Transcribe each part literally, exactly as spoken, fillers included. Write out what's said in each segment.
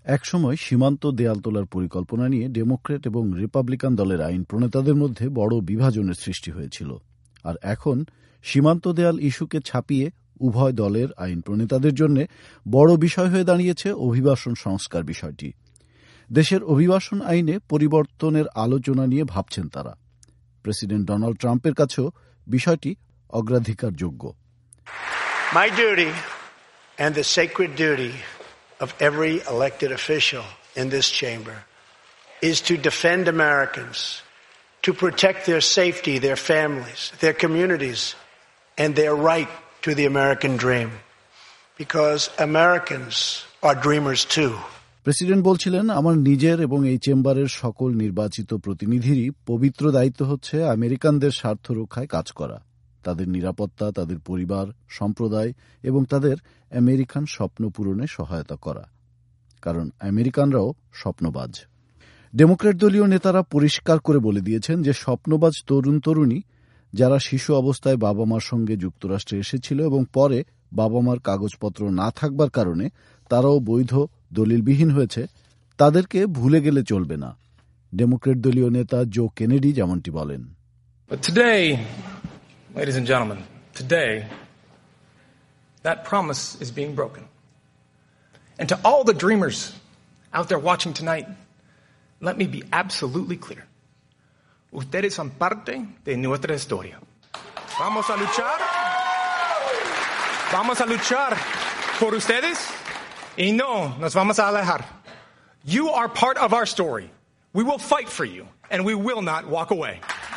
একসময় সীমান্ত দেয়াল তোলার পরিকল্পনা নিয়ে ডেমোক্র্যাট এবং রিপাবলিকান দলের আইন প্রণেতাদের মধ্যে বড় বিভাজনের সৃষ্টি হয়েছিল। আর এখন সীমান্ত দেয়াল ইস্যুকে ছাপিয়ে উভয় দলের আইন প্রণেতাদের জন্য বড় বিষয় হয়ে দাঁড়িয়েছে অভিবাসন সংস্কার বিষয়টি। দেশের অভিবাসন আইনে পরিবর্তনের আলোচনা নিয়ে ভাবছেন তারা। প্রেসিডেন্ট ডোনাল্ড ট্রাম্পের কাছেও বিষয়টি অগ্রাধিকারযোগ্য। My duty and the sacred duty of every elected official in this chamber is to defend Americans, to protect their safety, their families, their communities, and their right to the American dream. Because Americans are dreamers too. President বলছিলেন, আমার নিজের এবং এই চেম্বারের সকল নির্বাচিত প্রতিনিধিরই পবিত্র দায়িত্ব হচ্ছে আমেরিকানদের স্বার্থ রক্ষায় কাজ করা, তাদের নিরাপত্তা, তাদের পরিবার, সম্প্রদায় এবং তাদের আমেরিকান স্বপ্ন পূরণে সহায়তা করা, কারণ আমেরিকানরাও স্বপ্নবাজ। ডেমোক্র্যাট দলীয় নেতারা পরিষ্কার করে বলে দিয়েছেন যে স্বপ্নবাজ তরুণ তরুণী যারা শিশু অবস্থায় বাবা মার সঙ্গে যুক্তরাষ্ট্রে এসেছিল এবং পরে বাবা মার কাগজপত্র না থাকবার কারণে তারাও বৈধ দলিলবিহীন হয়েছে, তাদেরকে ভুলে গেলে চলবে না। ডেমোক্র্যাট দলীয় নেতা জো কেনেডি যেমনটি বলেন, But today, ladies and gentlemen, today, that promise is being broken. And to all the dreamers out there watching tonight, let me be absolutely clear. Ustedes son parte de nuestra historia. Vamos a luchar. Vamos a luchar por ustedes y no nos vamos a alejar. You are part of our story. We will fight for you and we will not walk away.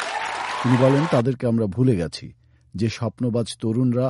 তিনি বলেন, তাদেরকে আমরা ভুলে গেছি। যে স্বপ্নবাজ তরুণরা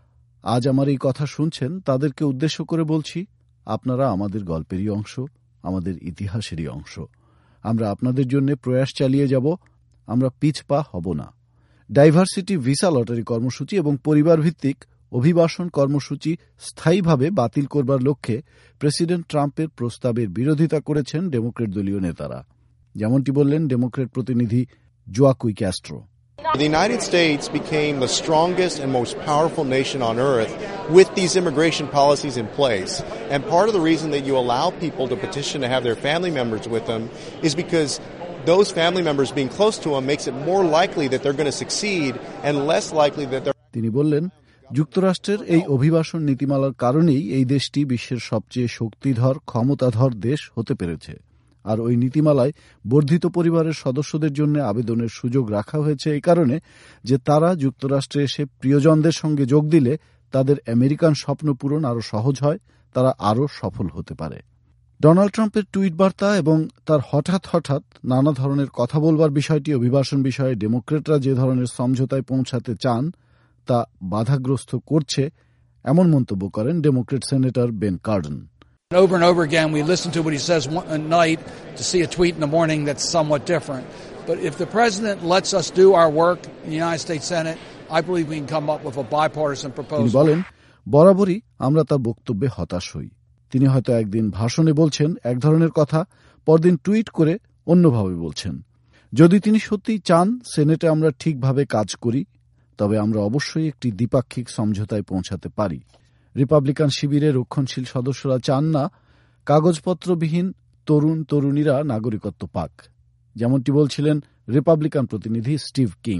আজ আমার এই কথা শুনছেন, তাদেরকে উদ্দেশ্য করে বলছি, আপনারা আমাদের গল্পেরই অংশ, আমাদের ইতিহাসেরই অংশ। আমরা আপনাদের জন্য প্রয়াস চালিয়ে যাব, আমরা পিছপা হব না। ডাইভার্সিটি ভিসা লটারি কর্মসূচি এবং পরিবার ভিত্তিক অভিবাসন কর্মসূচি স্থায়ীভাবে বাতিল করবার লক্ষ্যে প্রেসিডেন্ট ট্রাম্পের প্রস্তাবের বিরোধিতা করেছেন ডেমোক্র্যাট দলীয় নেতারা। যেমনটি বললেন ডেমোক্র্যাট প্রতিনিধি Joaquin Castro. The United States became the strongest and most powerful nation on earth with these immigration policies in place. And part of the reason that you allow people to petition to have their family members with them is because those family members being close to them makes it more likely that they're going to succeed and less likely that they're... তিনি বললেন, যুক্তরাষ্ট্রের এই অভিবাসন নীতিমালার কারণেই এই দেশটি বিশ্বের সবচেয়ে শক্তিধর, ক্ষমতাধর দেশ হতে পেরেছে। আর ওই নীতিমালায় বর্ধিত পরিবারের সদস্যদের জন্য আবেদনের সুযোগ রাখা হয়েছে এই কারণে যে তারা যুক্তরাষ্ট্রে এসে প্রিয়জনদের সঙ্গে যোগ দিলে তাদের আমেরিকান স্বপ্ন পূরণ আরও সহজ হয়, তারা আরও সফল হতে পারে। ডোনাল্ড ট্রাম্পের টুইট বার্তা এবং তার হঠাৎ হঠাৎ নানা ধরনের কথা বলবার বিষয়টি অভিবাসন বিষয়ে ডেমোক্রেটরা যে ধরনের সমঝোতায় পৌঁছাতে চান তা বাধাগ্রস্ত করছে, এমন মন্তব্য করেন Democrat senator Ben Cardin. Over and over again, we listen to what he says one night to see a tweet in the morning that's somewhat different. But if the president lets us do our work in the United States Senate, I believe we can come up with a bipartisan proposal. তিনি বলেন, বরাবরই আমরা তার বক্তব্যে হতাশ হই। তিনি হয়তো একদিন ভাষণে বলছেন এক ধরনের কথা, পরদিন টুইট করে অন্যভাবে বলছেন। যদি তিনি সত্যিই চান সেনেটে আমরা ঠিকভাবে কাজ করি, তবে আমরা অবশ্যই একটি দ্বিপাক্ষিক সমঝোতায় পৌঁছাতে পারি। রিপাবলিকান শিবিরের রক্ষণশীল সদস্যরা চান না কাগজপত্রবিহীন তরুণ তরুণীরা নাগরিকত্ব পাক, যেমনটি বলছিলেন রিপাবলিকান প্রতিনিধি Steve King.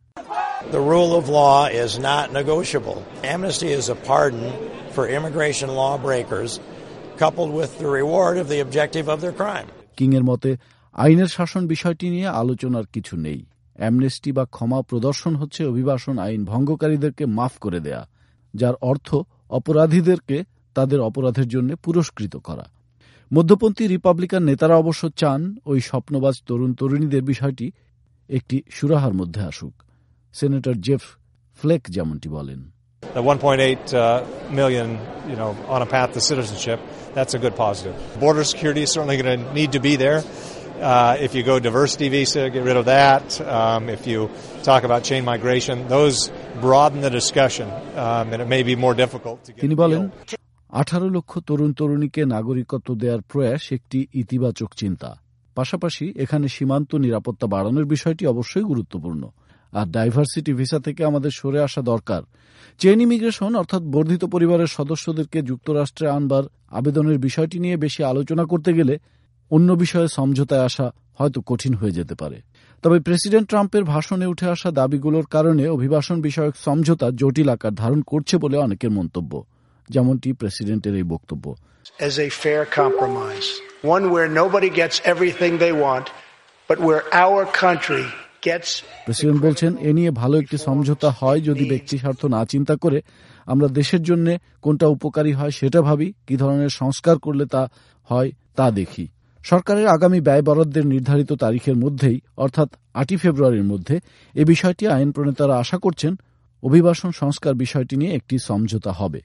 The rule of law is not negotiable. Amnesty is a pardon for immigration lawbreakers coupled with the reward of the objective of their crime. King এর মতে আইনের শাসন বিষয়টি নিয়ে আলোচনার কিছু নেই। অ্যামনেস্টি বা ক্ষমা প্রদর্শন হচ্ছে অভিবাসন আইন ভঙ্গকারীদেরকে মাফ করে দেয়া, যার অর্থ অপরাধীদেরকে তাদের অপরাধের জন্য পুরস্কৃত করা। মধ্যপন্থী রিপাবলিকান নেতারা অবশ্য চান ওই স্বপ্নবাজ তরুণ তরুণীদের বিষয়টি একটি সুরাহার মধ্যে আসুক। সেনেটর জেফ ফ্লেক যেমনটি বলেন, The one point eight uh, million, you know, on a path to citizenship, that's a good positive. Border security is certainly going to need to be there. Uh, if you go diversity visa, get rid of that. Um, if you talk about chain migration, those broaden the discussion, um, and it may be more difficult to get. তিনি বলেন, আঠারো লক্ষ তরুণ তরুণীকে নাগরিকত্ব দেওয়ার প্রয়াস একটি ইতিবাচক চিন্তা। পাশাপাশি এখানে সীমান্ত নিরাপত্তা বাড়ানোর বিষয়টি অবশ্যই গুরুত্বপূর্ণ। আর ডাইভার্সিটি ভিসা থেকে আমাদের সরে আসা দরকার। চেইন ইমিগ্রেশন অর্থাৎ বর্ধিত পরিবারের সদস্যদেরকে যুক্তরাষ্ট্রে আনবার আবেদনের বিষয়টি নিয়ে বেশি আলোচনা করতে গেলে অন্য বিষয়ে সমঝোতায় আসা হয়তো কঠিন হয়ে যেতে পারে। তবে প্রেসিডেন্ট ট্রাম্পের ভাষণে উঠে আসা দাবিগুলোর কারণে অভিবাসন বিষয়ক সমঝোতা জটিল আকার ধারণ করছে বলে অনেকের মন্তব্য, যেমনটি প্রেসিডেন্টের এই বক্তব্য। As a fair compromise, one where nobody gets everything they want, but where our country gets. President বলছেন, এ নিয়ে ভালো একটি সমঝোতা হয় যদি ব্যক্তি স্বার্থ না চিন্তা করে আমরা দেশের জন্য কোনটা উপকারী হয় সেটা ভাবি, কি ধরনের সংস্কার করলে তা হয় তা দেখি। সরকারের আগামী ব্যয় বরাদ্দের নির্ধারিত তারিখের মধ্যেই অর্থাৎ আটই ফেব্রুয়ারির মধ্যে এ বিষয়টি আইন প্রণেতারা আশা করছেন অভিবাসন সংস্কার বিষয়টি নিয়ে একটি সমঝোতা হবে।